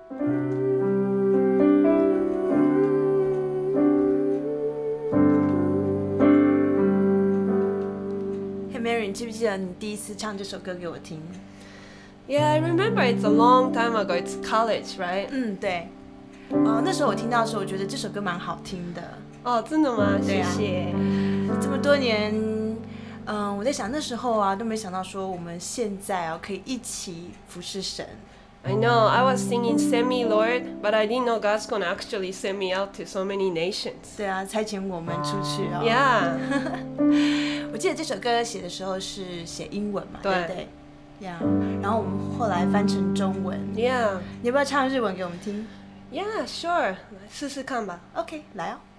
Hey Mary， 你记不记得你第一次唱这首歌给我听？ Yeah, I remember it's a long time ago. It's college, right? 对。那时候我听到的时候，我觉得这首歌蛮好听的。 哦，真的吗？ 对啊， 谢谢。 这么多年，我在想那时候啊，都没想到说我们现在啊可以一起服侍神。 I know, I was singing Send Me Lord, but I didn't know God's gonna actually send me out to so many nations. 对啊，差遣我们出去啊。 Yeah. 我记得这首歌写的时候是写英文嘛， 对对不对？呀、然后我们后来翻成中文。 Yeah. 你要不要唱日文给我们听 Yeah, sure. 试试看吧。 ？OK， 来哦。